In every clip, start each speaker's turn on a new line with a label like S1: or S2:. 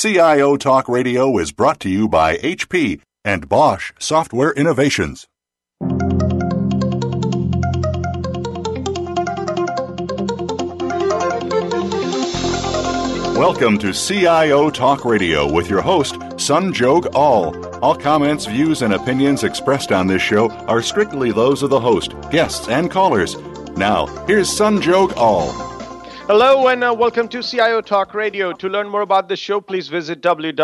S1: CIO Talk Radio is brought to you by HP and Bosch Software Innovations. Welcome to CIO Talk Radio with your host, Sanjog Aul. All comments, views, and opinions expressed on this show are strictly those of the host, guests, and callers. Now, here's Sanjog Aul.
S2: Hello and welcome to CIO Talk Radio. To learn more about the show, please visit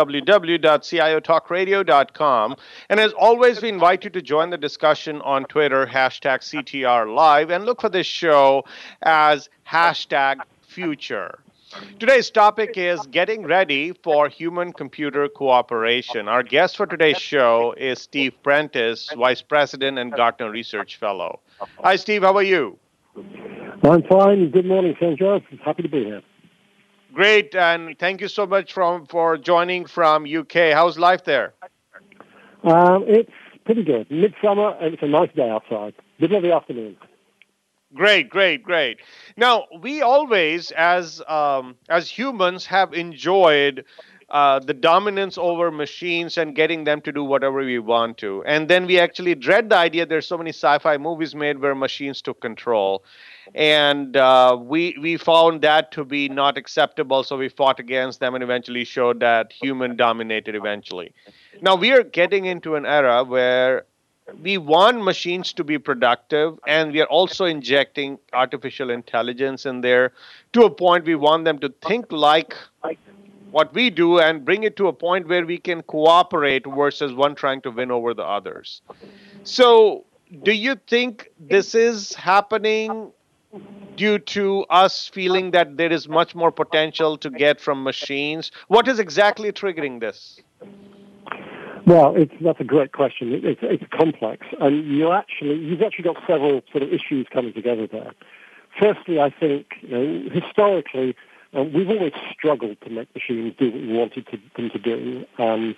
S2: www.ciotalkradio.com. And as always, we invite you to join the discussion on Twitter, hashtag CTR Live, and look for this show as hashtag Future. Today's topic is getting ready for human-computer cooperation. Our guest for today's show is Steve Prentice, Vice President and Gartner Research Fellow. Hi, Steve. How are you?
S3: I'm fine. Good morning, Sanjog. Happy to be here.
S2: Great, and thank you so much for joining from UK. How's life there?
S3: It's pretty good. Midsummer, and it's a nice day outside. Middle of the afternoon.
S2: Great. Now, we always, as humans, have enjoyed the dominance over machines and getting them to do whatever we want to. And then we actually dread the idea there's so many sci-fi movies made where machines took control. And we found that to be not acceptable, so we fought against them and eventually showed that human dominated eventually. Now, we are getting into an era where we want machines to be productive, and we are also injecting artificial intelligence in there to a point we want them to think like what we do and bring it to a point where we can cooperate versus one trying to win over the others. So do you think this is happening due to us feeling that there is much more potential to get from machines? What is exactly triggering this?
S3: Well, that's a great question. It's complex, and you've actually got several sort of issues coming together there. Firstly, I think historically we've always struggled to make machines do what we wanted them to do, and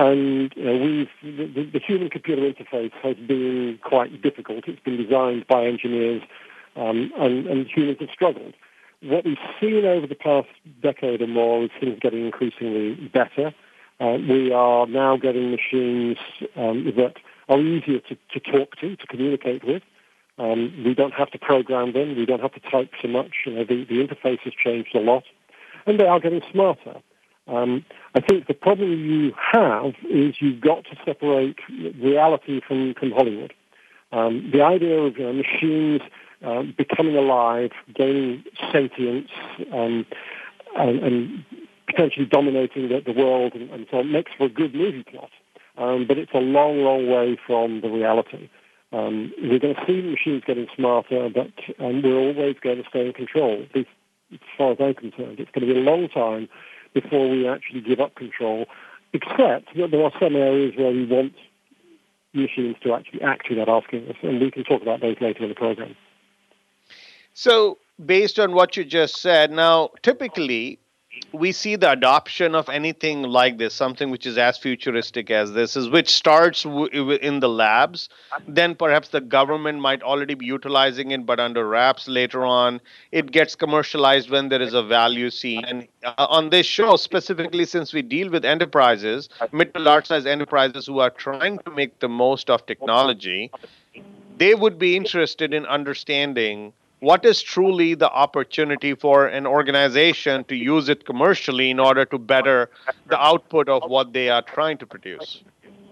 S3: the human-computer interface has been quite difficult. It's been designed by engineers, and humans have struggled. What we've seen over the past decade or more is things getting increasingly better. We are now getting machines that are easier to talk to communicate with. We don't have to program them. We don't have to type so much. The interface has changed a lot. And they are getting smarter. I think the problem you have is you've got to separate reality from Hollywood. The idea of machines becoming alive, gaining sentience, and potentially dominating the world and so on makes for a good movie plot. But it's a long, long way from the reality. We're going to see machines getting smarter, but we're always going to stay in control. At least as far as I'm concerned, it's going to be a long time before we actually give up control, except that there are some areas where we want machines to actually act without asking us, and we can talk about those later in the program.
S2: So, based on what you just said, now, typically, we see the adoption of anything like this, something which is as futuristic as this, which starts in the labs. Then perhaps the government might already be utilizing it, but under wraps later on. It gets commercialized when there is a value seen. And on this show, specifically since we deal with enterprises, mid to large size enterprises who are trying to make the most of technology, they would be interested in understanding what is truly the opportunity for an organization to use it commercially in order to better the output of what they are trying to produce?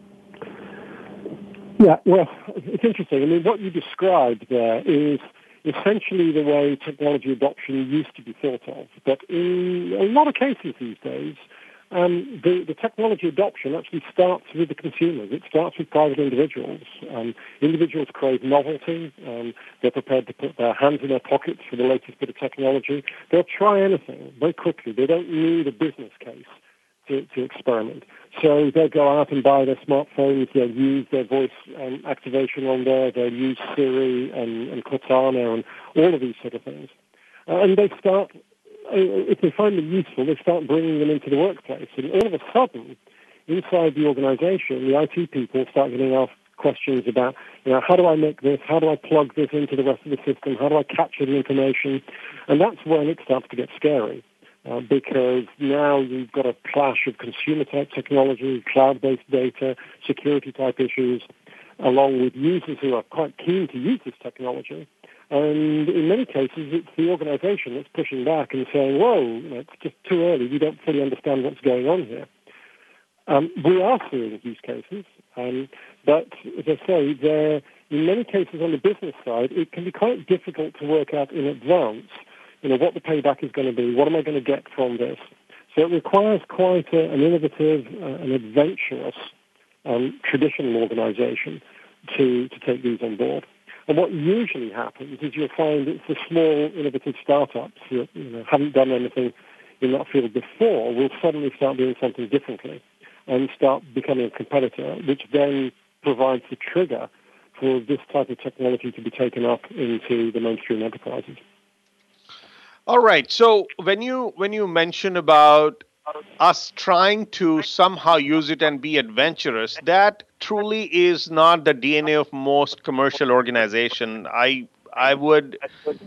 S3: Yeah, well, it's interesting. I mean, what you described there is essentially the way technology adoption used to be thought of. But in a lot of cases these days, the technology adoption actually starts with the consumers. It starts with private individuals. Individuals crave novelty. They're prepared to put their hands in their pockets for the latest bit of technology. They'll try anything very quickly. They don't need a business case to experiment. So they'll go out and buy their smartphones. They'll use their voice activation on there. They'll use Siri and Cortana and all of these sort of things. And they start... If they find them useful, they start bringing them into the workplace. And all of a sudden, inside the organization, the IT people start getting asked questions about, how do I make this? How do I plug this into the rest of the system? How do I capture the information? And that's when it starts to get scary. because now you've got a clash of consumer-type technology, cloud-based data, security-type issues, along with users who are quite keen to use this technology. And in many cases, it's the organization that's pushing back and saying, whoa, it's just too early. We don't fully understand what's going on here. We are seeing use cases, but as I say, in many cases on the business side, it can be quite difficult to work out in advance, what the payback is going to be, what am I going to get from this. So it requires quite an innovative, an adventurous traditional organization to take these on board. And what usually happens is you'll find it's the small, innovative startups that haven't done anything in that field before will suddenly start doing something differently and start becoming a competitor, which then provides the trigger for this type of technology to be taken up into the mainstream enterprises.
S2: All right. So when you mention about us trying to somehow use it and be adventurous, that truly is not the DNA of most commercial organization. I would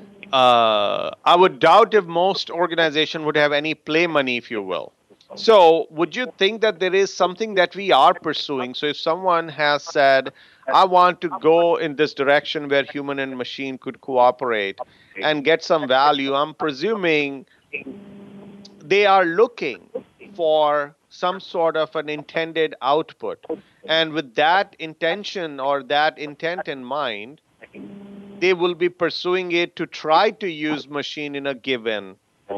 S2: doubt if most organization would have any play money, if you will. So would you think that there is something that we are pursuing? So if someone has said, I want to go in this direction where human and machine could cooperate and get some value, I'm presuming they are looking for some sort of an intended output. And with that intention or that intent in mind, they will be pursuing it to try to use machine in a given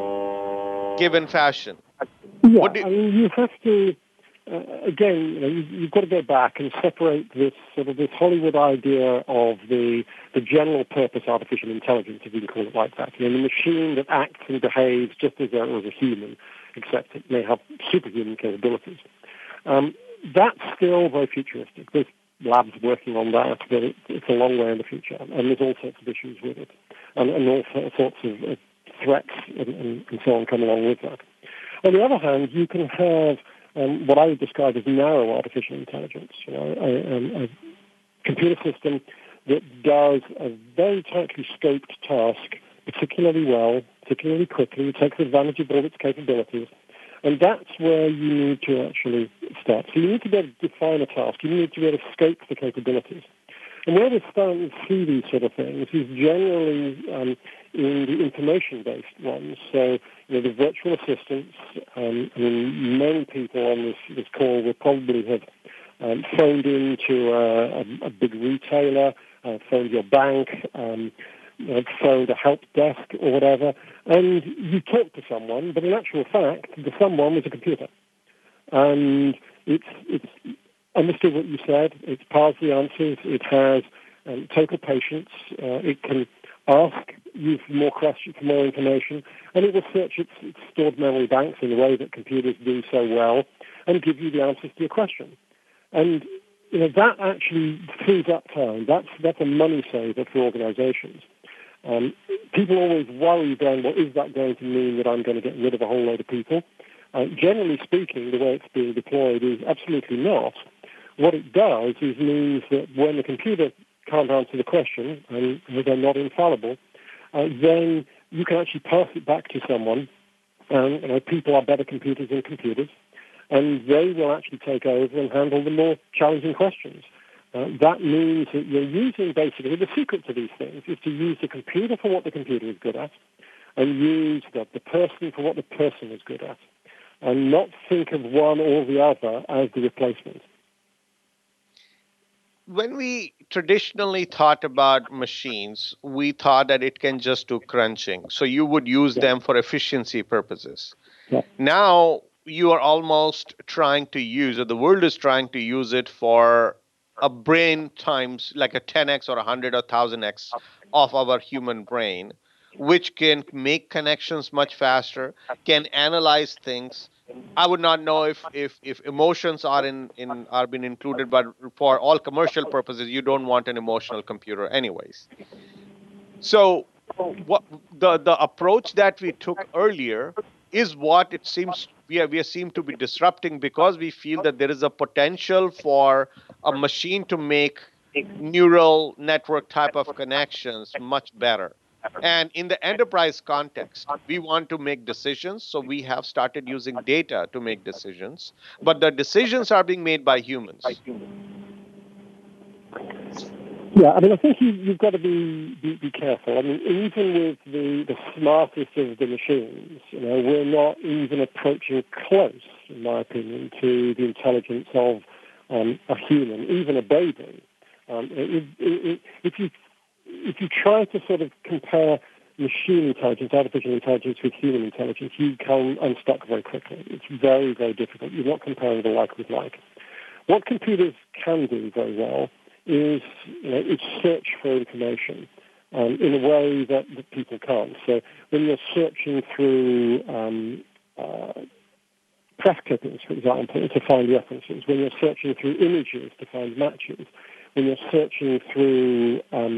S2: fashion.
S3: Yeah, you have to, again, you've got to go back and separate this Hollywood idea of the general purpose artificial intelligence, if you can call it like that. The machine that acts and behaves just as though it was a human, except it may have superhuman capabilities. That's still very futuristic. There's labs working on that, but it's a long way in the future, and there's all sorts of issues with it, and all sorts of threats and so on come along with that. On the other hand, you can have what I would describe as narrow artificial intelligence, a computer system that does a very tightly scoped task particularly well, particularly quickly. It takes advantage of all its capabilities. And that's where you need to actually start. So you need to be able to define a task. You need to be able to scope the capabilities. And where we're starting to see these sort of things is generally in the information-based ones. So, the virtual assistants, many people on this call will probably have phoned into a big retailer, phoned your bank, phoned a help desk or whatever, and you talk to someone, but in actual fact, the someone was a computer. And it's understood what you said, it's parsed the answers, it has total patience, it can ask you for more questions, for more information, and it will search its stored memory banks in the way that computers do so well and give you the answers to your question. And that actually frees up time. That's a money saver for organizations. People always worry then, well, is that going to mean that I'm going to get rid of a whole load of people? Generally speaking, the way it's being deployed is absolutely not. What it does is means that when the computer can't answer the question, and they're not infallible, then you can actually pass it back to someone. People are better computers than computers, and they will actually take over and handle the more challenging questions. That means that you're using basically the secret to these things is to use the computer for what the computer is good at and use the person for what the person is good at and not think of one or the other as the replacement.
S2: When we traditionally thought about machines, we thought that it can just do crunching. So you would use them for efficiency purposes.
S3: Yeah.
S2: Now you are almost trying to use, or the world is trying to use it for a brain times like a 10x or 100 or 1000x of our human brain, which can make connections much faster, can analyze things. I would not know if emotions are been included, but for all commercial purposes, you don't want an emotional computer anyways. So what the approach that we took earlier is what it seems we seem to be disrupting, because we feel that there is a potential for a machine to make neural network type of connections much better. And in the enterprise context, we want to make decisions, so we have started using data to make decisions, but the decisions are being made by humans.
S3: Yeah, I mean, I think you've got to be careful. I mean, even with the smartest of the machines, we're not even approaching close, in my opinion, to the intelligence of a human, even a baby. If you try to sort of compare machine intelligence, artificial intelligence with human intelligence, you come unstuck very quickly. It's very, very difficult. You're not comparing the like with like. What computers can do very well is it's search for information in a way that people can't. So when you're searching through press clippings, for example, to find references, when you're searching through images to find matches, when you're searching through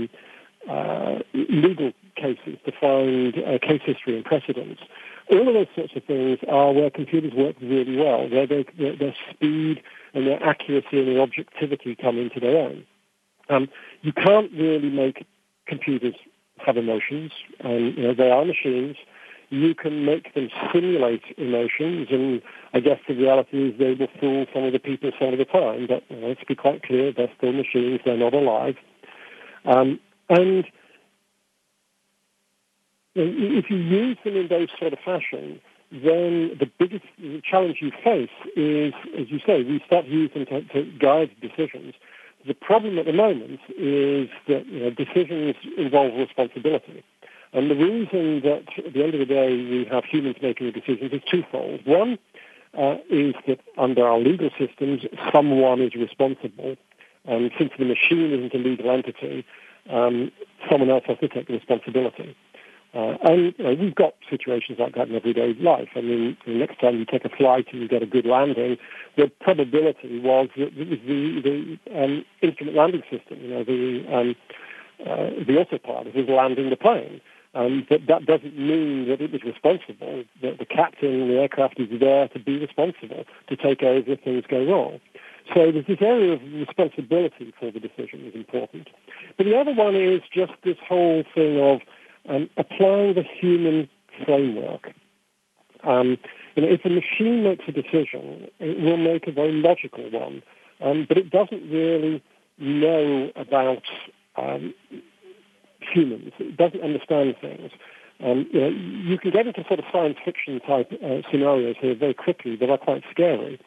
S3: legal cases to find case history and precedents, all of those sorts of things are where computers work really well, where their speed and their accuracy and their objectivity come into their own. You can't really make computers have emotions. They are machines. You can make them simulate emotions, and I guess the reality is they will fool some of the people some of the time, but let's be quite clear, they're still machines, they're not alive. And if you use them in those sort of fashion, then the biggest challenge you face is, as you say, we start using them to guide decisions. The problem at the moment is that decisions involve responsibility. And the reason that at the end of the day we have humans making the decisions is twofold. One is that under our legal systems, someone is responsible. And since the machine isn't a legal entity, someone else has to take the responsibility. And we've got situations like that in everyday life. I mean, the next time you take a flight and you get a good landing, the probability was that it was the instrument landing system, the autopilot was landing the plane. But that doesn't mean that it was responsible. The captain, the aircraft is there to be responsible, to take over if things go wrong. So there's this area of responsibility for the decision is important. But the other one is just this whole thing of applying the human framework. If a machine makes a decision, it will make a very logical one, but it doesn't really know about humans. It doesn't understand things. You can get into sort of science fiction type scenarios here very quickly that are quite scary.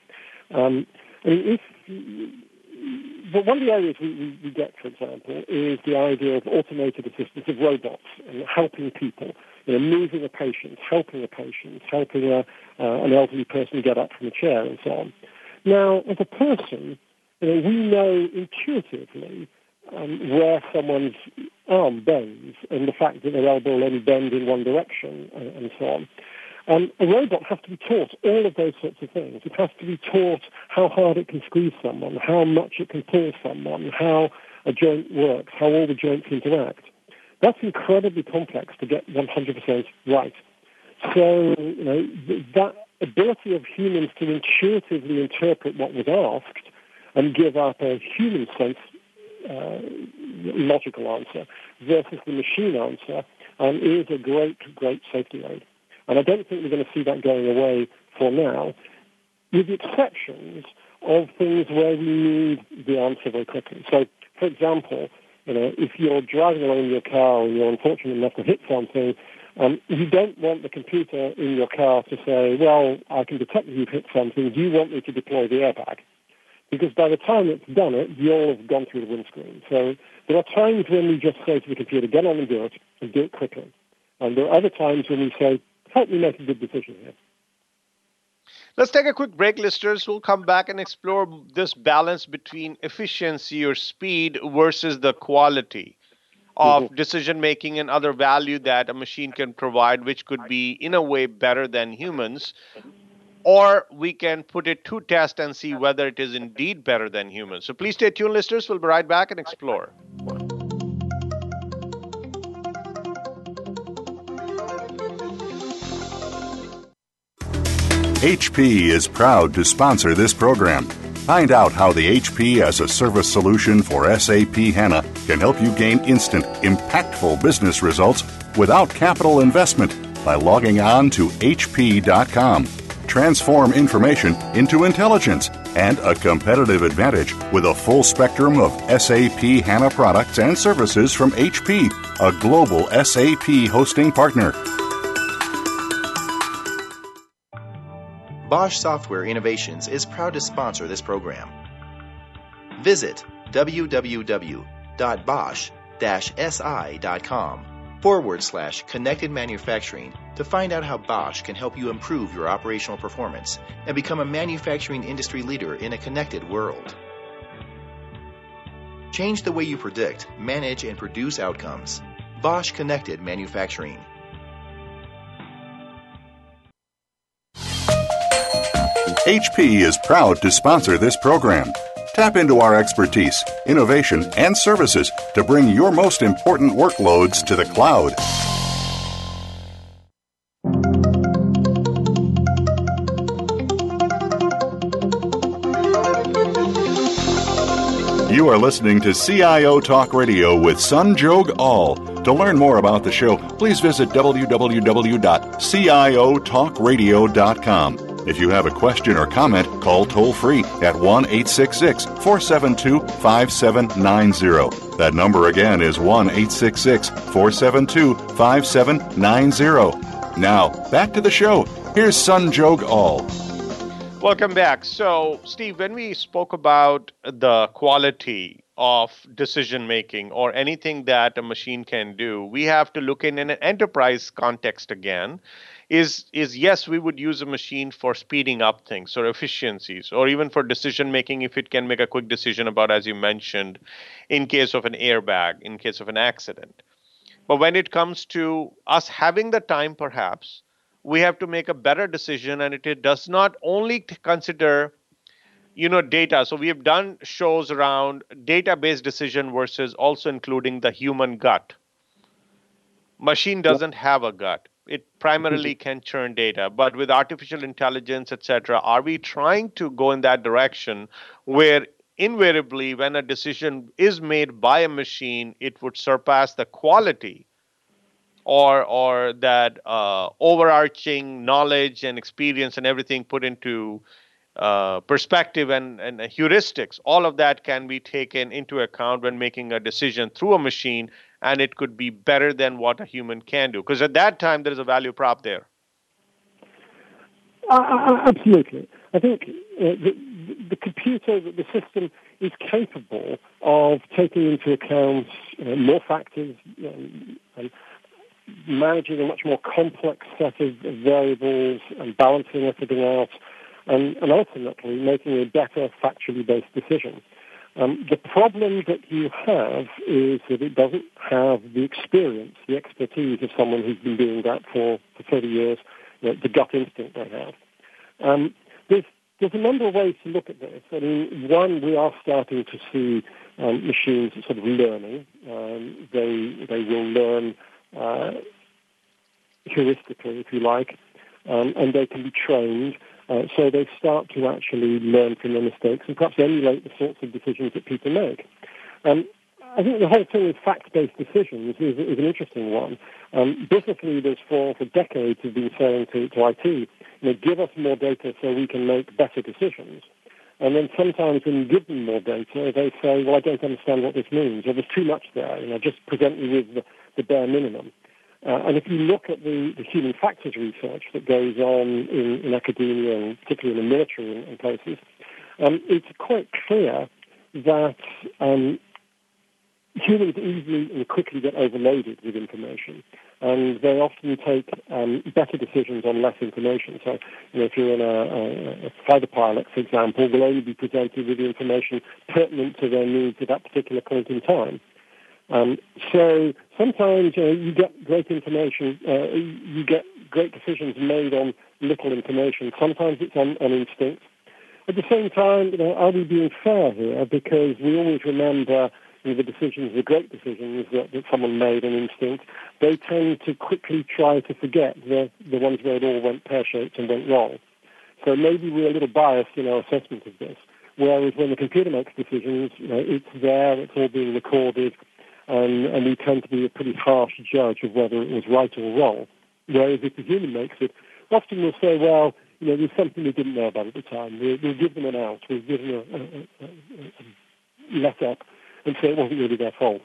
S3: But one of the areas we get, for example, is the idea of automated assistance of robots and helping people, moving a patient, helping an elderly person get up from a chair and so on. Now, as a person, we know intuitively where someone's arm bends and the fact that their elbow will only bend in one direction and so on. A robot has to be taught all of those sorts of things. It has to be taught how hard it can squeeze someone, how much it can pull someone, how a joint works, how all the joints interact. That's incredibly complex to get 100% right. So, that ability of humans to intuitively interpret what was asked and give up a human sense logical answer versus the machine answer is a great, great safety road. And I don't think we're going to see that going away for now, with the exceptions of things where we need the answer very quickly. So, for example, if you're driving along in your car and you're unfortunate enough to hit something, you don't want the computer in your car to say, well, I can detect that you've hit something. Do you want me to deploy the airbag? Because by the time it's done it, you'll have gone through the windscreen. So there are times when we just say to the computer, get on and do it quickly. And there are other times when we say, help me make a good decision here.
S2: Let's take a quick break, listeners. We'll come back and explore this balance between efficiency or speed versus the quality of decision-making and other value that a machine can provide, which could be, in a way, better than humans. Or we can put it to test and see whether it is indeed better than humans. So please stay tuned, listeners. We'll be right back and explore.
S1: HP is proud to sponsor this program. Find out how the HP as a Service solution for SAP HANA can help you gain instant, impactful business results without capital investment by logging on to hp.com. Transform information into intelligence and a competitive advantage with a full spectrum of SAP HANA products and services from HP, a global SAP hosting partner.
S4: Bosch Software Innovations is proud to sponsor this program. Visit www.bosch-si.com/connected manufacturing to find out how Bosch can help you improve your operational performance and become a manufacturing industry leader in a connected world. Change the way you predict, manage, and produce outcomes. Bosch Connected Manufacturing.
S1: HP is proud to sponsor this program. Tap into our expertise, innovation, and services to bring your most important workloads to the cloud. You are listening to CIO Talk Radio with Sanjog Aul. To learn more about the show, please visit www.ciotalkradio.com. If you have a question or comment, call toll-free at 1-866-472-5790. That number again is 1-866-472-5790. Now, back to the show. Here's Sanjog Aul.
S2: Welcome back. So, Steve, when we spoke about the quality of decision-making or anything that a machine can do, we have to look in an enterprise context again. Is yes, we would use a machine for speeding up things or efficiencies, or even for decision making if it can make a quick decision about, as you mentioned, in case of an airbag, in case of an accident. But when it comes to us having the time, perhaps, we have to make a better decision, and it does not only consider, data. So we have done shows around database decision versus also including the human gut. Machine doesn't have a gut. It primarily can churn data, but with artificial intelligence, etc., are we trying to go in that direction where invariably when a decision is made by a machine, it would surpass the quality or that overarching knowledge and experience and everything put into perspective and heuristics? All of that can be taken into account when making a decision through a machine, and it could be better than what a human can do. Because at that time, there is a value prop there.
S3: Absolutely. I think the computer, the system is capable of taking into account more factors, and managing a much more complex set of variables and balancing everything out, and ultimately making a better factually based decision. The problem that you have is that it doesn't have the experience, the expertise of someone who's been doing that for 30 years, the gut instinct they have. There's a number of ways to look at this. I mean, one, we are starting to see machines sort of learning. They will learn heuristically, if you like, and they can be trained. So they start to actually learn from their mistakes and perhaps emulate the sorts of decisions that people make. I think the whole thing with fact-based decisions is an interesting one. Business leaders for decades have been saying to IT, give us more data so we can make better decisions. And then sometimes when you give them more data, they say, well, I don't understand what this means, or there's too much there. Just present me with the bare minimum. And if you look at the human factors research that goes on in academia, and particularly in the military and places, it's quite clear that humans easily and quickly get overloaded with information, and they often take better decisions on less information. So, if you're in a fighter pilot, for example, will only be presented with the information pertinent to their needs at that particular point in time. So sometimes you get great information, you get great decisions made on little information. Sometimes it's on instinct. At the same time, are we being fair here? Because we always remember the decisions, the great decisions that someone made on instinct. They tend to quickly try to forget the ones where it all went pear-shaped and went wrong. So maybe we're a little biased in our assessment of this. Whereas when the computer makes decisions, it's there, it's all being recorded, and we tend to be a pretty harsh judge of whether it was right or wrong. Whereas if the human makes it, often we'll say, well, there's something we didn't know about at the time. We'll give them an out. We'll give them a let up and say it wasn't really their fault.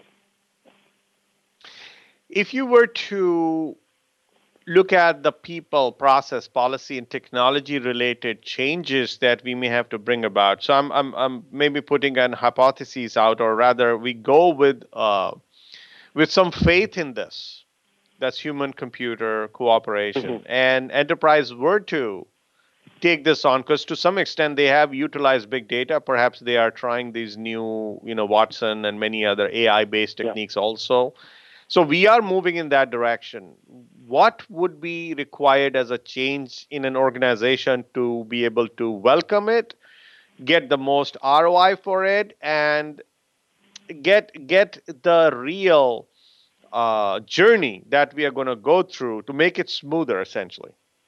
S2: If you were to look at the people, process, policy, and technology-related changes that we may have to bring about, so I'm maybe putting an hypothesis out, or rather, we go with some faith in this. That's human-computer cooperation, and enterprise were to take this on, because to some extent they have utilized big data. Perhaps they are trying these new, Watson and many other AI-based techniques also. So we are moving in that direction. What would be required as a change in an organization to be able to welcome it, get the most ROI for it, and get the real journey that we are going to go through to make it smoother, essentially?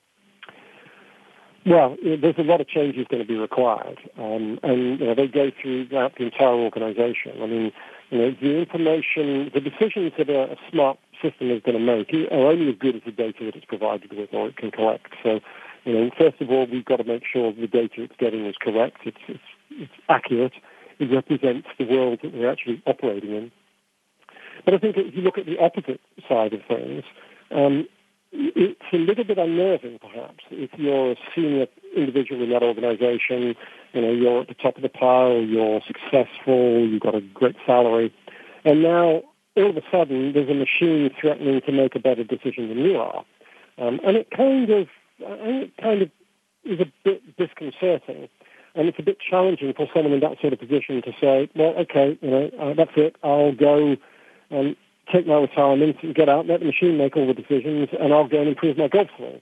S3: Well, there's a lot of changes going to be required, and they go throughout the entire organization. I mean, the information, the decisions that a smart system is going to make are only as good as the data that it's provided with or it can collect. So, first of all, we've got to make sure the data it's getting is correct, it's accurate, it represents the world that we're actually operating in. But I think if you look at the opposite side of things, it's a little bit unnerving, perhaps, if you're a senior individual in that organization, you're at the top of the pile, you're successful, you've got a great salary, and now all of a sudden there's a machine threatening to make a better decision than you are. And it kind of is a bit disconcerting, and it's a bit challenging for someone in that sort of position to say, well, okay, that's it, I'll go and take my retirement and get out, let the machine make all the decisions, and I'll go and improve my golf swing.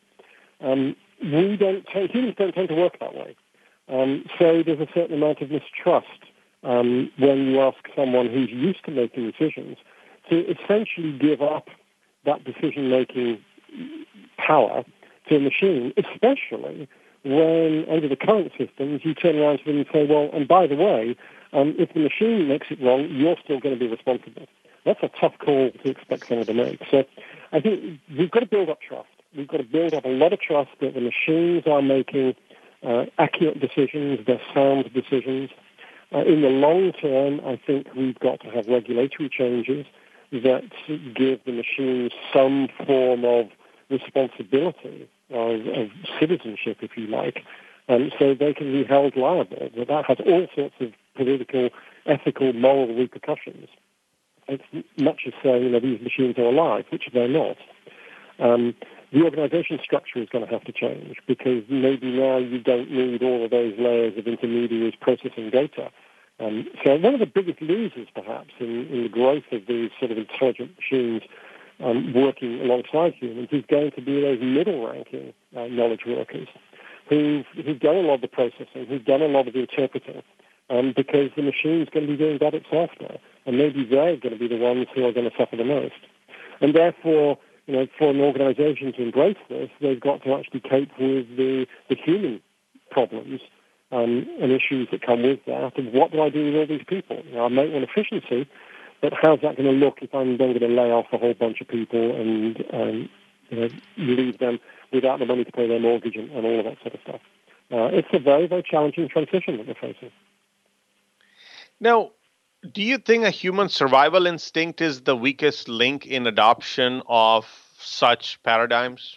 S3: Humans don't tend to work that way. So there's a certain amount of mistrust when you ask someone who's used to making decisions to essentially give up that decision-making power to a machine, especially when, under the current systems, you turn around to them and say, well, and by the way, if the machine makes it wrong, you're still going to be responsible. That's a tough call to expect someone to make. So I think we've got to build up trust. We've got to build up a lot of trust that the machines are making accurate decisions, they're sound decisions. In the long term, I think we've got to have regulatory changes that give the machines some form of responsibility, of citizenship, if you like, so they can be held liable. That has all sorts of political, ethical, moral repercussions. It's much as saying, these machines are alive, which they're not. The organization structure is going to have to change, because maybe now you don't need all of those layers of intermediaries processing data. So one of the biggest losers, perhaps, in the growth of these sort of intelligent machines working alongside humans is going to be those middle-ranking knowledge workers who've done a lot of the processing, who've done a lot of the interpreting, because the machine's going to be doing that itself now. And maybe they're going to be the ones who are going to suffer the most. And therefore, for an organization to embrace this, they've got to actually cope with the human problems and issues that come with that. And what do I do with all these people? I might want efficiency, but how's that going to look if I'm then going to lay off a whole bunch of people and leave them without the money to pay their mortgage and all of that sort of stuff? It's a very, very challenging transition that we're facing.
S2: Now, do you think a human survival instinct is the weakest link in adoption of such paradigms?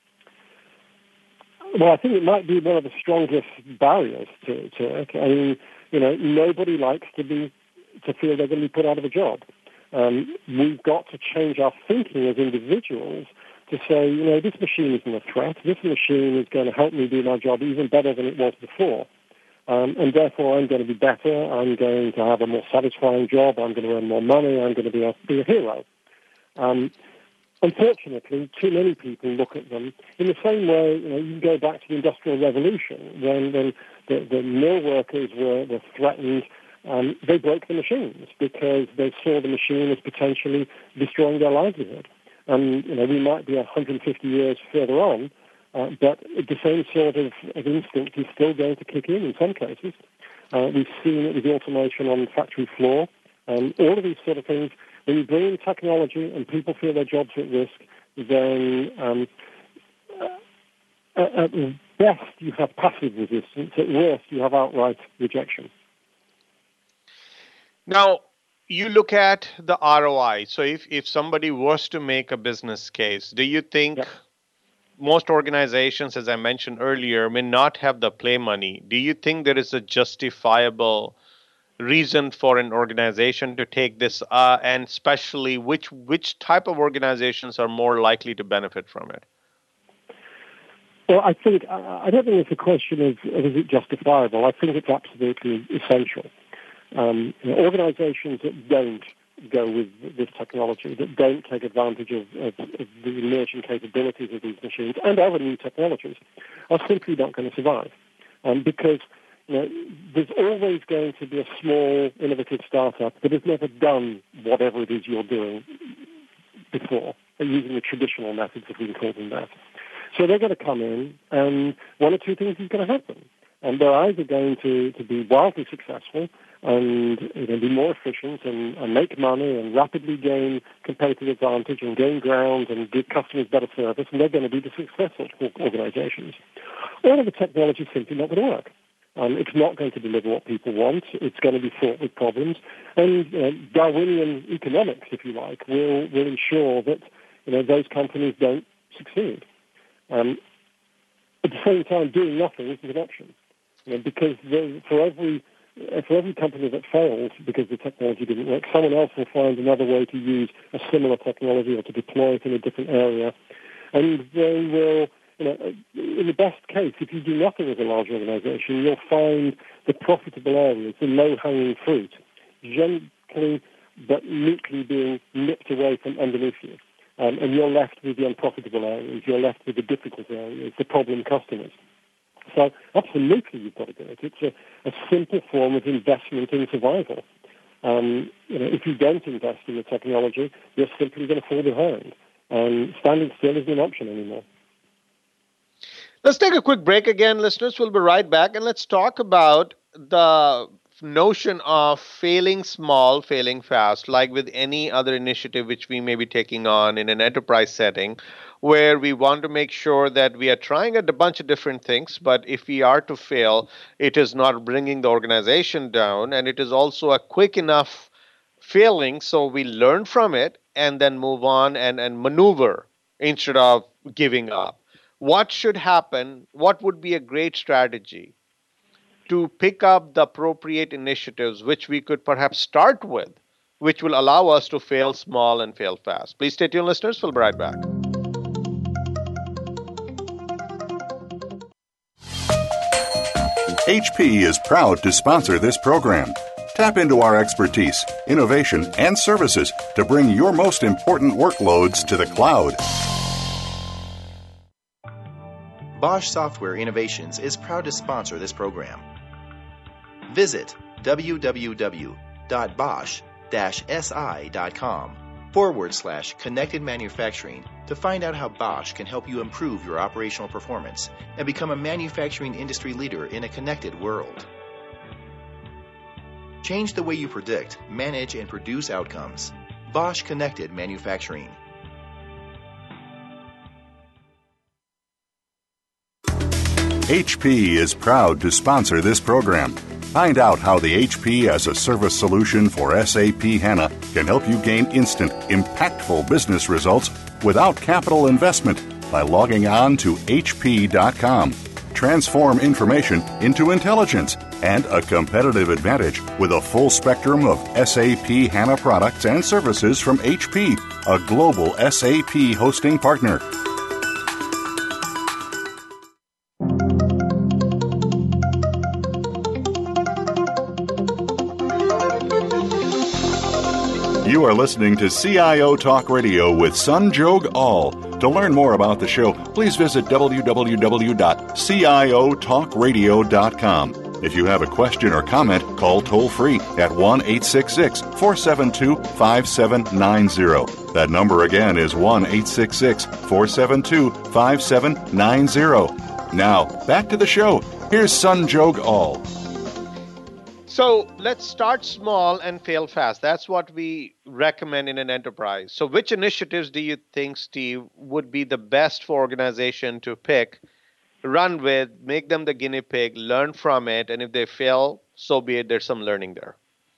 S3: Well, I think it might be one of the strongest barriers to it. I mean, nobody likes to feel they're going to be put out of a job. We've got to change our thinking as individuals to say, this machine isn't a threat. This machine is going to help me do my job even better than it was before. And therefore, I'm going to be better. I'm going to have a more satisfying job. I'm going to earn more money. I'm going to be a hero. Unfortunately, too many people look at them in the same way. You go back to the Industrial Revolution when the mill workers were threatened. They broke the machines because they saw the machine as potentially destroying their livelihood. And we might be 150 years further on, But the same sort of instinct is still going to kick in some cases. We've seen it with the automation on the factory floor. All of these sort of things, when you bring in technology and people feel their jobs are at risk, then at best you have passive resistance. At worst, you have outright rejection.
S2: Now, you look at the ROI. So if somebody was to make a business case, do you think most organizations, as I mentioned earlier, may not have the play money? Do you think there is a justifiable reason for an organization to take this, and especially which type of organizations are more likely to benefit from it?
S3: Well, I don't think it's a question of is it justifiable. I think it's absolutely essential. Organizations that don't go with this technology, that don't take advantage of the emerging capabilities of these machines and other new technologies, are simply not going to survive. Because there's always going to be a small, innovative startup that has never done whatever it is you're doing before, using the traditional methods, if we can call them that. So they're going to come in, and one or two things is going to happen. And they're either going to be wildly successful and be more efficient and make money and rapidly gain competitive advantage and gain ground and give customers better service, and they're going to be the successful organizations. All of the technology is simply not going to work. It's not going to deliver what people want. It's going to be fraught with problems. And Darwinian economics, if you like, will ensure that those companies don't succeed. At the same time, doing nothing isn't an option. Because for every company that fails because the technology didn't work, someone else will find another way to use a similar technology or to deploy it in a different area. And they will, in the best case, if you do nothing as a large organization, you'll find the profitable areas, the low-hanging fruit, gently but neatly being nipped away from underneath you. And you're left with the unprofitable areas, you're left with the difficult areas, the problem customers. So absolutely you've got to do it. It's a simple form of investment in survival. If you don't invest in the technology, you're simply going to fall behind. And standing still isn't an option anymore.
S2: Let's take a quick break again, listeners. We'll be right back, and let's talk about the notion of failing small, failing fast, like with any other initiative which we may be taking on in an enterprise setting, where we want to make sure that we are trying a bunch of different things, but if we are to fail, it is not bringing the organization down, and it is also a quick enough failing so we learn from it and then move on and maneuver instead of giving up. What should happen? What would be a great strategy to pick up the appropriate initiatives which we could perhaps start with, which will allow us to fail small and fail fast? Please stay tuned, listeners. We'll be right back.
S1: HP is proud to sponsor this program. Tap into our expertise, innovation, and services to bring your most important workloads to the cloud.
S4: Bosch Software Innovations is proud to sponsor this program. Visit www.bosch-si.com/connected manufacturing to find out how Bosch can help you improve your operational performance and become a manufacturing industry leader in a connected world. Change the way you predict, manage, and produce outcomes. Bosch Connected Manufacturing.
S1: HP is proud to sponsor this program. Find out how the HP as a service solution for SAP HANA can help you gain instant, impactful business results without capital investment by logging on to hp.com. Transform information into intelligence and a competitive advantage with a full spectrum of SAP HANA products and services from HP, a global SAP hosting partner. You are listening to CIO Talk Radio with Sanjog Aul. To learn more about the show, please visit www.ciotalkradio.com. If you have a question or comment, call toll-free at 1-866-472-5790. That number again is 1-866-472-5790. Now, back to the show. Here's Sanjog Aul.
S2: So let's start small and fail fast. That's what we recommend in an enterprise. So which initiatives do you think, Steve, would be the best for organization to pick, run with, make them the guinea pig, learn from it, and if they fail, so be it, there's some learning there?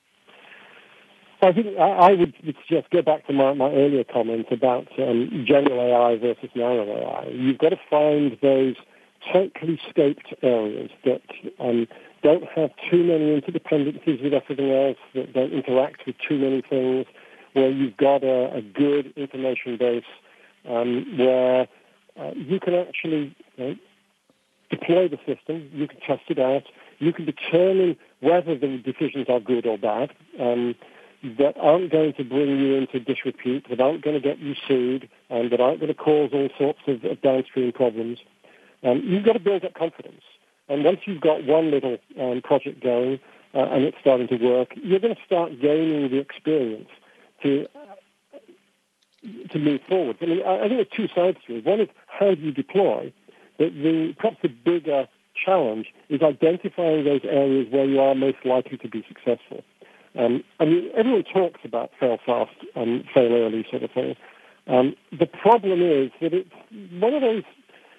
S3: I think I would suggest go back to my earlier comments about general AI versus narrow AI. You've got to find those tightly scoped areas that don't have too many interdependencies with everything else, that don't interact with too many things, where you've got a good information base, where you can actually deploy the system, you can test it out, you can determine whether the decisions are good or bad, that aren't going to bring you into disrepute, that aren't going to get you sued, and that aren't going to cause all sorts of downstream problems. You've got to build up confidence. And once you've got one little project going and it's starting to work, you're going to start gaining the experience to move forward. I mean, I think there's two sides to it. One is how do you deploy? But perhaps the bigger challenge is identifying those areas where you are most likely to be successful. I mean, everyone talks about fail fast and fail early sort of thing. The problem is that it's one of those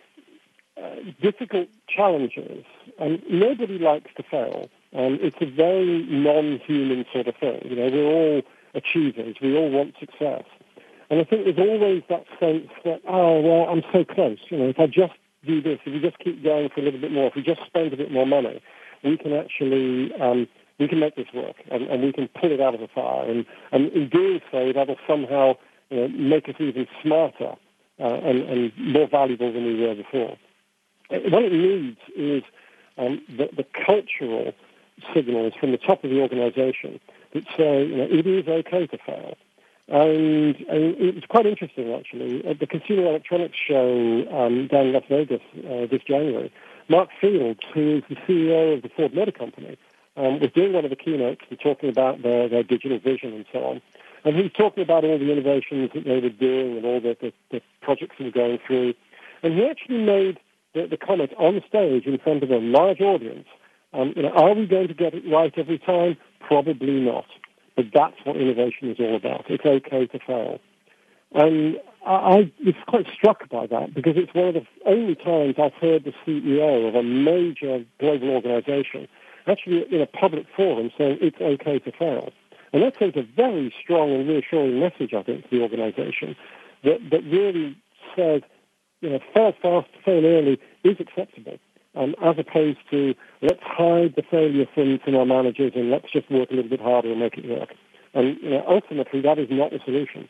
S3: difficult challenges, and nobody likes to fail. It's a very non-human sort of thing. You know, we're all achievers. We all want success. And I think there's always that sense that, oh, well, I'm so close. You know, if I just do this, if we just keep going for a little bit more, if we just spend a bit more money, we can actually we can make this work, and we can pull it out of the fire. And in doing so, that'll somehow make us even smarter and more valuable than we were before. What it needs is the cultural signals from the top of the organization that say, it is okay to fail. And it's quite interesting, actually. At the Consumer Electronics Show down in Las Vegas this January, Mark Fields, who is the CEO of the Ford Motor Company, was doing one of the keynotes and talking about their digital vision and so on. And he was talking about all the innovations that they were doing and all the projects they were going through. And he actually made the comment on stage in front of a large audience. Are we going to get it right every time? Probably not. But that's what innovation is all about. It's okay to fail. And I was quite struck by that because it's one of the only times I've heard the CEO of a major global organization actually in a public forum saying it's okay to fail. And that sends a very strong and reassuring message, I think, to the organization that really says, fail fast, fail early is acceptable, as opposed to let's hide the failure from our managers and let's just work a little bit harder and make it work. And ultimately, that is not the solution.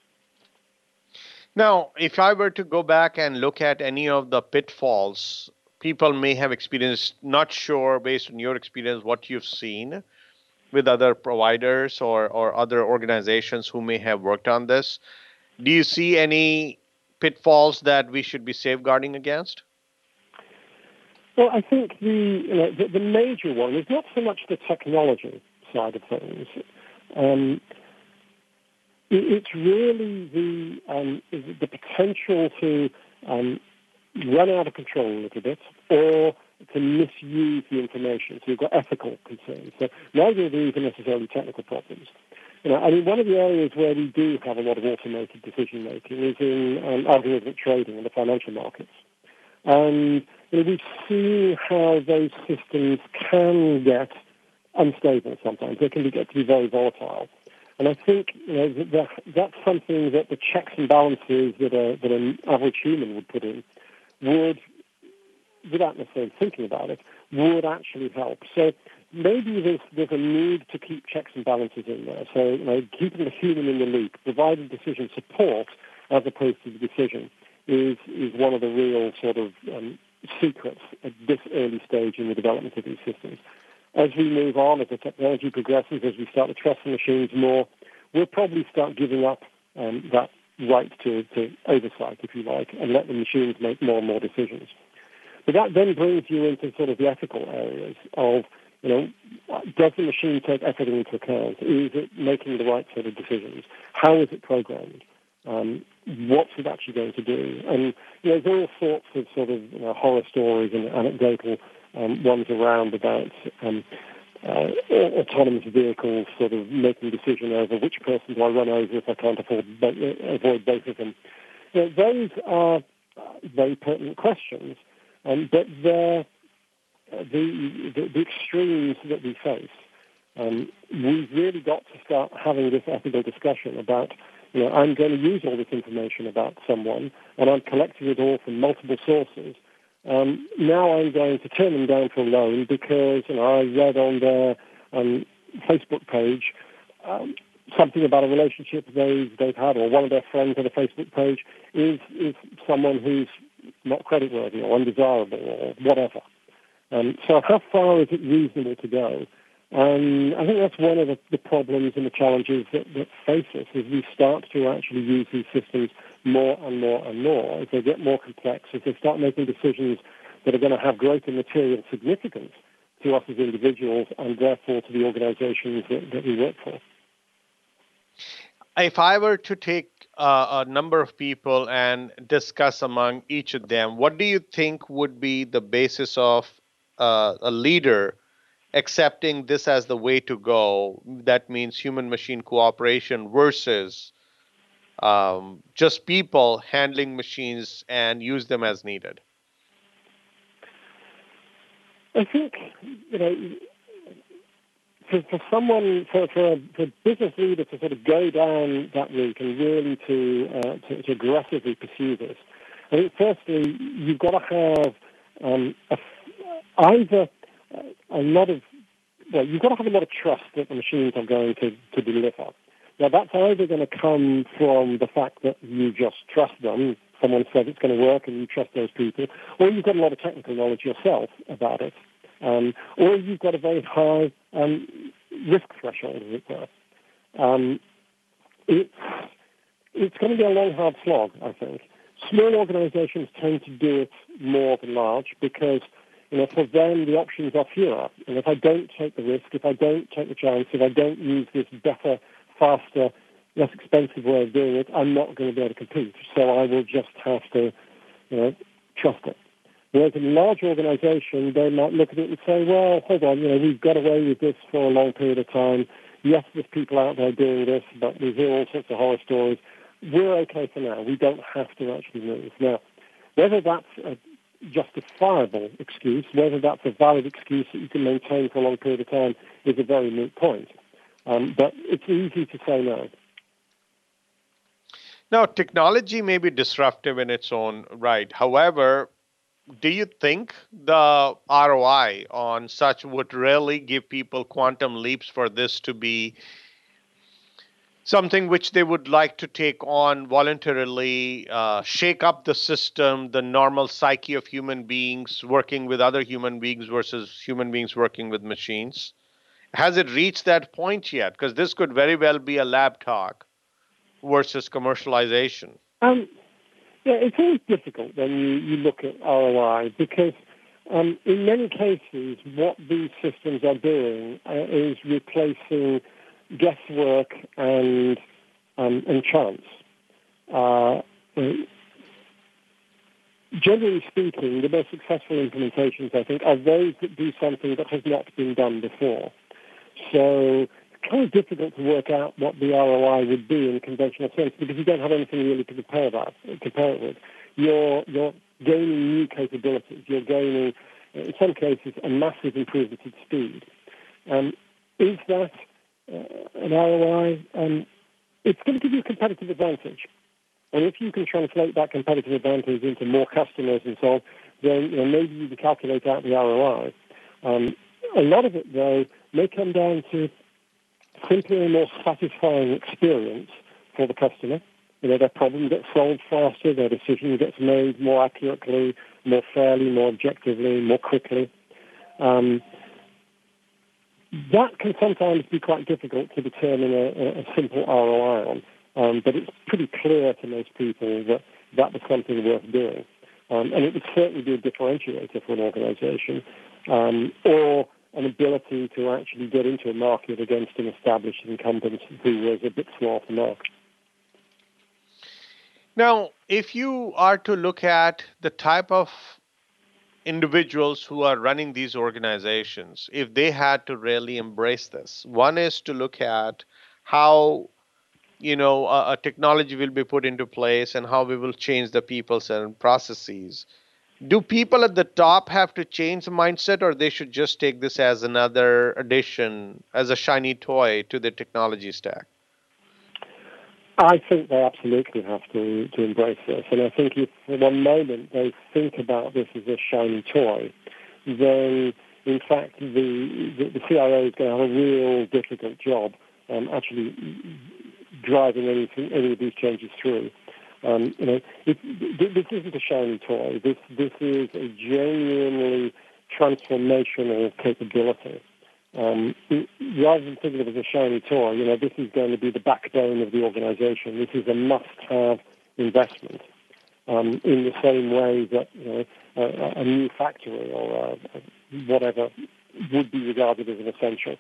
S2: Now, if I were to go back and look at any of the pitfalls people may have experienced, not sure based on your experience what you've seen with other providers or other organizations who may have worked on this, do you see any pitfalls that we should be safeguarding against?
S3: Well, I think the major one is not so much the technology side of things. It's really the potential to run out of control a little bit or to misuse the information. So you've got ethical concerns. So neither of these are necessarily technical problems. One of the areas where we do have a lot of automated decision-making is in algorithmic trading in the financial markets. And we've seen how those systems can get unstable sometimes. They can get to be very volatile. And I think that's something that the checks and balances that an average human would put in would, without necessarily thinking about it, would actually help. So maybe there's a need to keep checks and balances in there. So keeping the human in the loop, providing decision support as opposed to the decision is one of the real sort of secrets at this early stage in the development of these systems. As we move on, as the technology progresses, as we start to trust the machines more, we'll probably start giving up that right to oversight, if you like, and let the machines make more and more decisions. But that then brings you into sort of the ethical areas of, does the machine take everything into account? Is it making the right sort of decisions? How is it programmed? What's it actually going to do? And there's all sorts of sort of horror stories and anecdotal ones around about autonomous vehicles sort of making a decision over which person do I run over if I can't avoid both of them. Those are very pertinent questions, but they're the extremes that we face. We've really got to start having this ethical discussion about, I'm going to use all this information about someone, and I'm collecting it all from multiple sources. Now I'm going to turn them down for a loan because I read on their Facebook page something about a relationship they've had, or one of their friends on a Facebook page is someone who's not creditworthy or undesirable or whatever. So how far is it reasonable to go? I think that's one of the problems and the challenges that face us as we start to actually use these systems more and more and more. As they get more complex, as they start making decisions that are going to have greater material significance to us as individuals and therefore to the organizations that we work for.
S2: If I were to take a number of people and discuss among each of them, what do you think would be the basis of a leader accepting this as the way to go? That means human-machine cooperation versus just people handling machines and use them as needed.
S3: I think, for someone, for a business leader to sort of go down that route and really to aggressively pursue this, I think firstly you've got to have you've got to have a lot of trust that the machines are going to deliver. Now that's either going to come from the fact that you just trust them, someone said it's going to work and you trust those people, or you've got a lot of technical knowledge yourself about it, or you've got a very high risk threshold, as it were. It's going to be a long, hard slog, I think. Small organizations tend to do it more than large because, for them, the options are fewer. And if I don't take the risk, if I don't take the chance, if I don't use this better, faster, less expensive way of doing it, I'm not going to be able to compete. So I will just have to, trust it. Whereas in a large organization, they might look at it and say, well, hold on, we've got away with this for a long period of time. Yes, there's people out there doing this, but we hear all sorts of horror stories. We're okay for now. We don't have to actually move. Now, whether that's a justifiable excuse, whether that's a valid excuse that you can maintain for a long period of time is a very moot point. But it's easy to say no.
S2: Now, technology may be disruptive in its own right. However, do you think the ROI on such would really give people quantum leaps for this to be something which they would like to take on voluntarily, shake up the system, the normal psyche of human beings working with other human beings versus human beings working with machines? Has it reached that point yet? Because this could very well be a lab talk versus commercialization.
S3: Yeah, it's always difficult when you look at ROI because in many cases what these systems are doing is replacing guesswork and chance. Generally speaking, the most successful implementations, I think, are those that do something that has not been done before. So it's kind of difficult to work out what the ROI would be in a conventional sense because you don't have anything really to compare it with. You're gaining new capabilities. You're gaining, in some cases, a massive improvement in speed. Is that an ROI? It's going to give you a competitive advantage. And if you can translate that competitive advantage into more customers and so on, then maybe you can calculate out the ROI. A lot of it, though, may come down to simply a more satisfying experience for the customer. Their problem gets solved faster, their decision gets made more accurately, more fairly, more objectively, more quickly. That can sometimes be quite difficult to determine a simple ROI on, but it's pretty clear to most people that was something worth doing. And it would certainly be a differentiator for an organization, or an ability to actually get into a market against an established incumbent who was a bit slow off the mark.
S2: Now, if you are to look at the type of individuals who are running these organizations, if they had to really embrace this, one is to look at how a technology will be put into place and how we will change the people's and processes. Do people at the top have to change the mindset, or they should just take this as another addition, as a shiny toy to the technology stack?
S3: I think they absolutely have to embrace this. And I think if for one moment they think about this as a shiny toy, then in fact the CIO is going to have a real difficult job actually driving any of these changes through. This isn't a shiny toy. This is a genuinely transformational capability. Rather than thinking of it as a shiny toy, this is going to be the backbone of the organization. This is a must-have investment in the same way that a new factory or whatever would be regarded as an essential.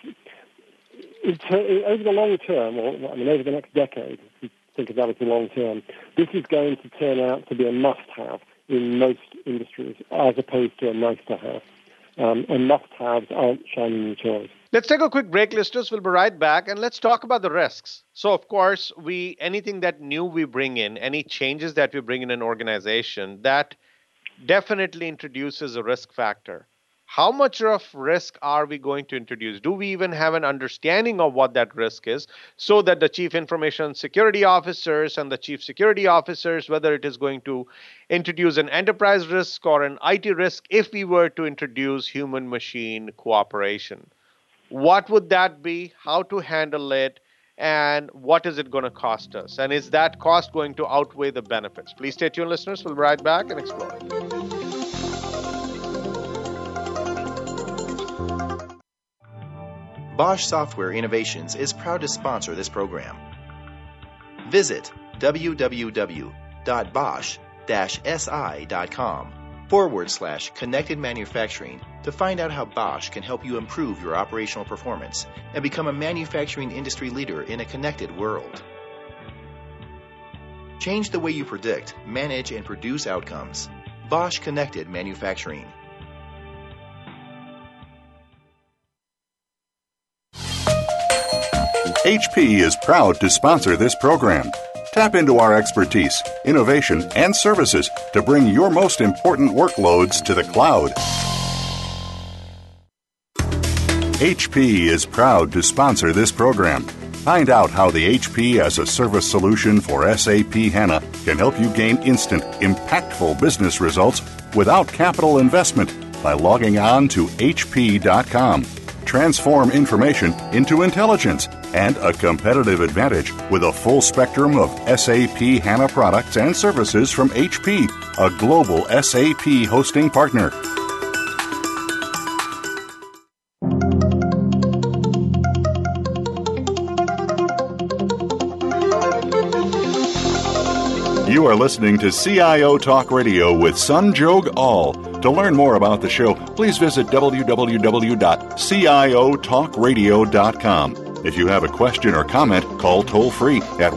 S3: Over the long term, over the next decade, if you think about it as long term, this is going to turn out to be a must-have in most industries as opposed to a nice-to-have. And must-haves aren't shiny new toys.
S2: Let's take a quick break, listeners. We'll be right back, and let's talk about the risks. So, of course, anything that new we bring in, any changes that we bring in an organization, that definitely introduces a risk factor. How much of risk are we going to introduce? Do we even have an understanding of what that risk is, so that the chief information security officers and the chief security officers, whether it is going to introduce an enterprise risk or an IT risk, if we were to introduce human-machine cooperation, what would that be, how to handle it, and what is it going to cost us? And is that cost going to outweigh the benefits? Please stay tuned, listeners. We'll be right back and explore.
S4: Bosch Software Innovations is proud to sponsor this program. Visit www.bosch-si.com/connected manufacturing to find out how Bosch can help you improve your operational performance and become a manufacturing industry leader in a connected world. Change the way you predict, manage, and produce outcomes. Bosch Connected Manufacturing.
S1: HP is proud to sponsor this program. Tap into our expertise, innovation, and services to bring your most important workloads to the cloud. HP is proud to sponsor this program. Find out how the HP as a service solution for SAP HANA can help you gain instant, impactful business results without capital investment by logging on to hp.com. Transform information into intelligence and a competitive advantage with a full spectrum of SAP HANA products and services from HP, a global SAP hosting partner. You are listening to CIO Talk Radio with Sanjog Aul. To learn more about the show, please visit www.ciotalkradio.com. If you have a question or comment, call toll-free at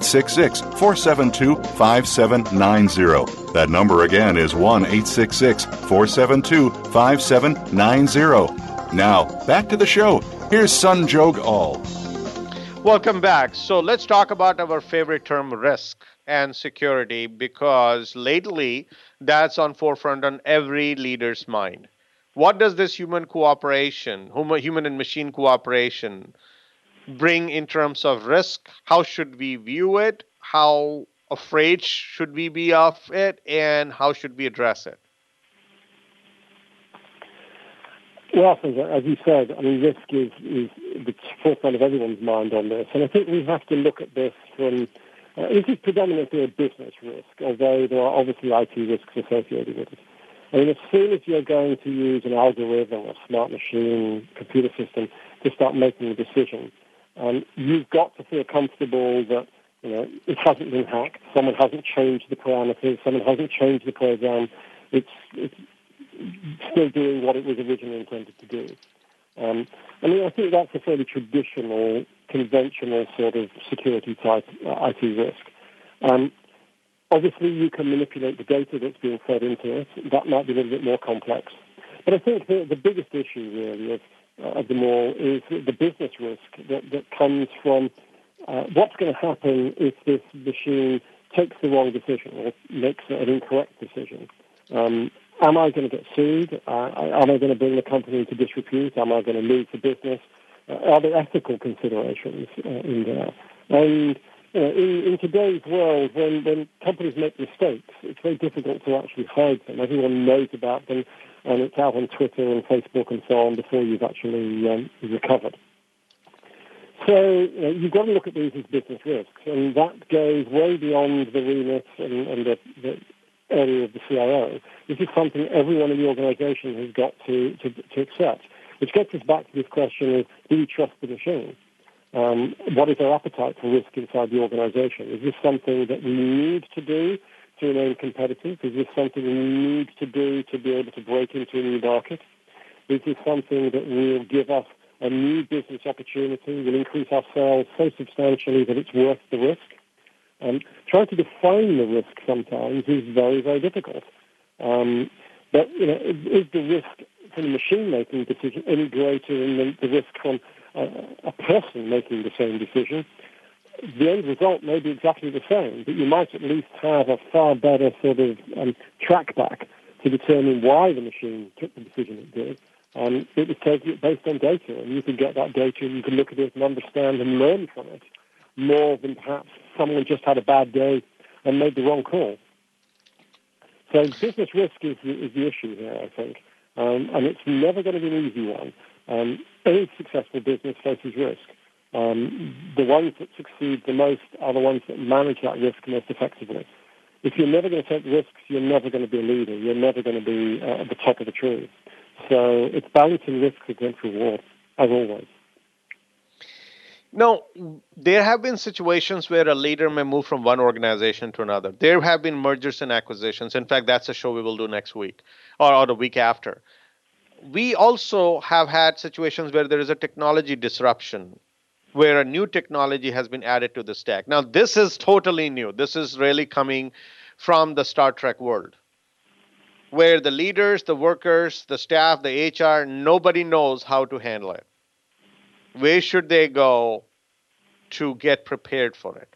S1: 1-866-472-5790. That number again is 1-866-472-5790. Now, back to the show. Here's Sanjog Aul.
S2: Welcome back. So let's talk about our favorite term, risk and security, because lately that's on forefront on every leader's mind. What does this human cooperation, human and machine cooperation, bring in terms of risk? How should we view it? How afraid should we be of it? And how should we address it?
S3: Well, as you said, risk is the forefront of everyone's mind on this. And I think we have to look at this from, this is predominantly a business risk, although there are obviously IT risks associated with it. As soon as you're going to use an algorithm, a smart machine, computer system to start making a decision, you've got to feel comfortable that it hasn't been hacked, someone hasn't changed the parameters, someone hasn't changed the program. It's still doing what it was originally intended to do. I think that's a fairly traditional, conventional sort of security type IT risk. Obviously, you can manipulate the data that's being fed into it. That might be a little bit more complex. But I think the biggest issue, really, of them all is the business risk that comes from what's going to happen if this machine takes the wrong decision or makes an incorrect decision. Am I going to get sued? Am I going to bring the company into disrepute? Am I going to lose the business? Are there ethical considerations in there? And in today's world, when companies make mistakes, it's very difficult to actually hide them. Everyone knows about them, and it's out on Twitter and Facebook and so on before you've actually recovered. So you've got to look at these as business risks, and that goes way beyond the remit and the area of the CIO. This is something everyone in the organization has got to accept, which gets us back to this question of, do we trust the machine? What is our appetite for risk inside the organization? Is this something that we need to do to remain competitive? Is this something we need to do to be able to break into a new market? Is this something that will give us a new business opportunity, will increase our sales so substantially that it's worth the risk? Trying to define the risk sometimes is very, very difficult. But, is the risk from the machine-making decision any greater than the risk from a person making the same decision? The end result may be exactly the same, but you might at least have a far better sort of track back to determine why the machine took the decision it did. It was taking it based on data, and you can get that data and you can look at it and understand and learn from it more than perhaps someone just had a bad day and made the wrong call. So business risk is the issue here, I think, and it's never going to be an easy one. Any successful business faces risk. The ones that succeed the most are the ones that manage that risk most effectively. If you're never going to take risks, you're never going to be a leader. You're never going to be at the top of the tree. So it's balancing risk against reward, as always.
S2: Now, there have been situations where a leader may move from one organization to another. There have been mergers and acquisitions. In fact, that's a show we will do next week or the week after. We also have had situations where there is a technology disruption, where a new technology has been added to the stack. Now, this is totally new. This is really coming from the Star Trek world, where the leaders, the workers, the staff, the HR, nobody knows how to handle it. Where should they go to get prepared for it?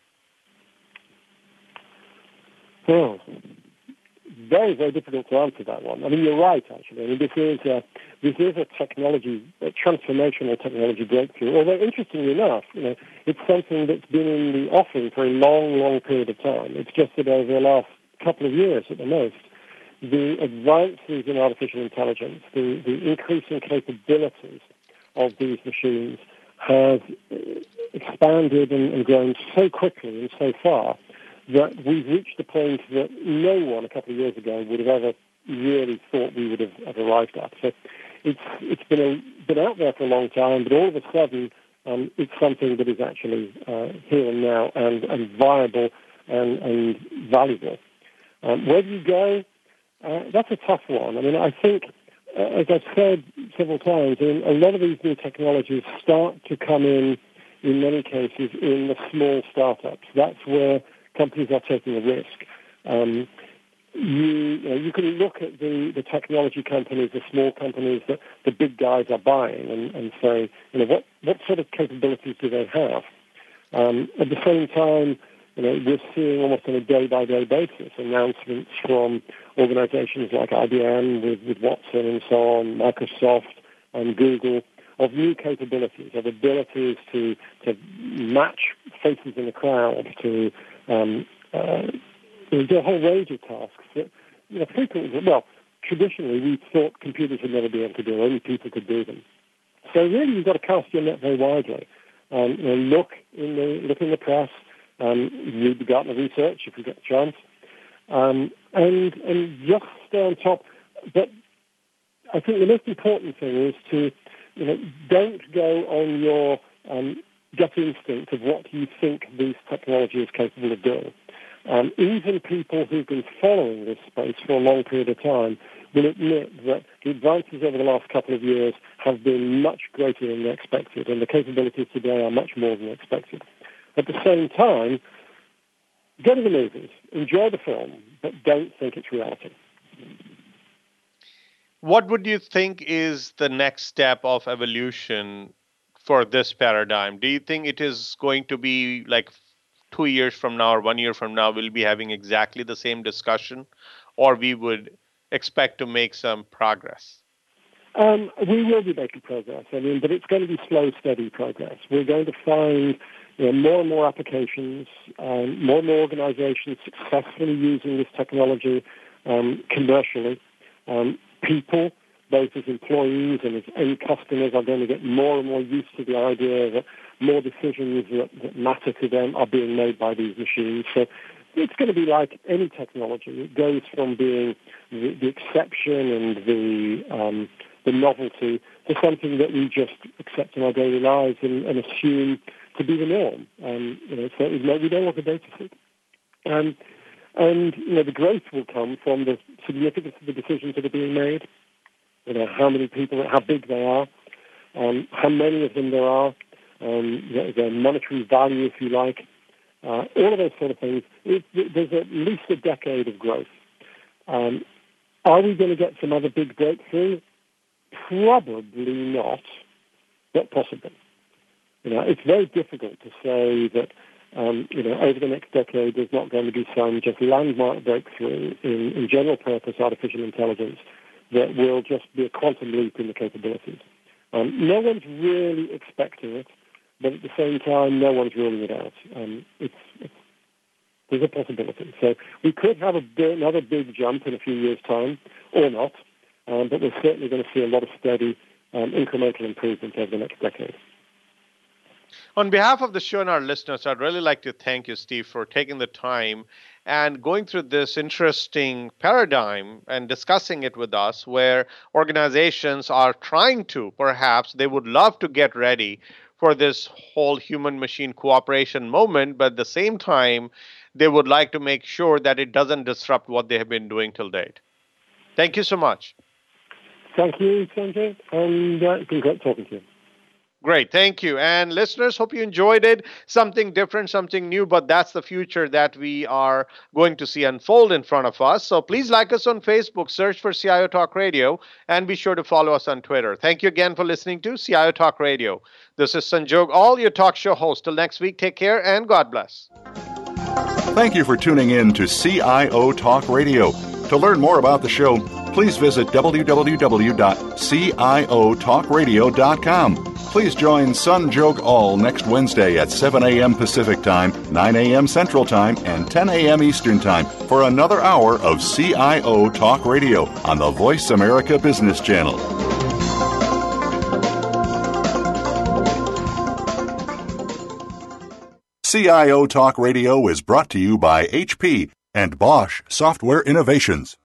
S3: Well, very, very difficult to answer that one. I mean, you're right, actually. I mean, this is a transformational technology breakthrough. Although, interestingly enough, it's something that's been in the offing for a long, long period of time. It's just that over the last couple of years at the most, the advances in artificial intelligence, the increasing capabilities of these machines have expanded and grown so quickly and so far that we've reached a point that no one a couple of years ago would have ever really thought we would have arrived at. So it's been out there for a long time, but all of a sudden it's something that is actually here and now and viable and valuable. Where do you go? That's a tough one. I mean, I think, as I've said several times, a lot of these new technologies start to come in many cases, in the small startups. That's where companies are taking a risk. You can look at the technology companies, the small companies that the big guys are buying and say, what sort of capabilities do they have? At the same time, we're seeing almost on a day-by-day basis announcements from organizations like IBM with Watson and so on, Microsoft and Google, of new capabilities, of abilities to match faces in the crowd, to do a whole range of tasks that, traditionally we thought computers would never be able to do, only people could do them. So really you've got to cast your net very widely. Look in the press, read the Gartner research if you get the chance, and just stay on top. But I think the most important thing is to, don't go on your gut instinct of what you think this technology is capable of doing. Even people who've been following this space for a long period of time will admit that the advances over the last couple of years have been much greater than they expected, and the capabilities today are much more than expected. At the same time, go to the movies, enjoy the film, but don't think it's reality.
S2: What would you think is the next step of evolution for this paradigm? Do you think it is going to be like 2 years from now or 1 year from now, we'll be having exactly the same discussion, or we would expect to make some progress?
S3: We will be making progress, but it's going to be slow, steady progress. We're going to find more and more applications, more and more organizations successfully using this technology commercially. People, both as employees and as end customers, are going to get more and more used to the idea that more decisions that matter to them are being made by these machines. So it's going to be like any technology. It goes from being the exception and the novelty to something that we just accept in our daily lives and assume to be the norm. So we don't want the data set. And the growth will come from the significance of the decisions that are being made, how many people, how big they are, how many of them there are, their monetary value, if you like, all of those sort of things. There's at least a decade of growth. Are we going to get some other big breakthrough? Probably not, but possibly. It's very difficult to say that over the next decade, there's not going to be some just landmark breakthrough in general purpose artificial intelligence that will just be a quantum leap in the capabilities. No one's really expecting it, but at the same time, no one's ruling it out. There's a possibility. So we could have another big jump in a few years' time, or not, but we're certainly going to see a lot of steady incremental improvement over the next decade.
S2: On behalf of the show and our listeners, I'd really like to thank you, Steve, for taking the time and going through this interesting paradigm and discussing it with us, where organizations are trying to, perhaps, they would love to get ready for this whole human-machine cooperation moment, but at the same time, they would like to make sure that it doesn't disrupt what they have been doing till date. Thank you so much.
S3: Thank you, Sanjay, and it's been great talking to you.
S2: Great. Thank you. And listeners, hope you enjoyed it. Something different, something new, but that's the future that we are going to see unfold in front of us. So please like us on Facebook, search for CIO Talk Radio, and be sure to follow us on Twitter. Thank you again for listening to CIO Talk Radio. This is Sanjog Aul, your talk show host. Till next week, take care and God bless.
S1: Thank you for tuning in to CIO Talk Radio. To learn more about the show, please visit www.ciotalkradio.com. Please join Sanjog Aul next Wednesday at 7 a.m. Pacific Time, 9 a.m. Central Time, and 10 a.m. Eastern Time for another hour of CIO Talk Radio on the Voice America Business Channel. CIO Talk Radio is brought to you by HP and Bosch Software Innovations.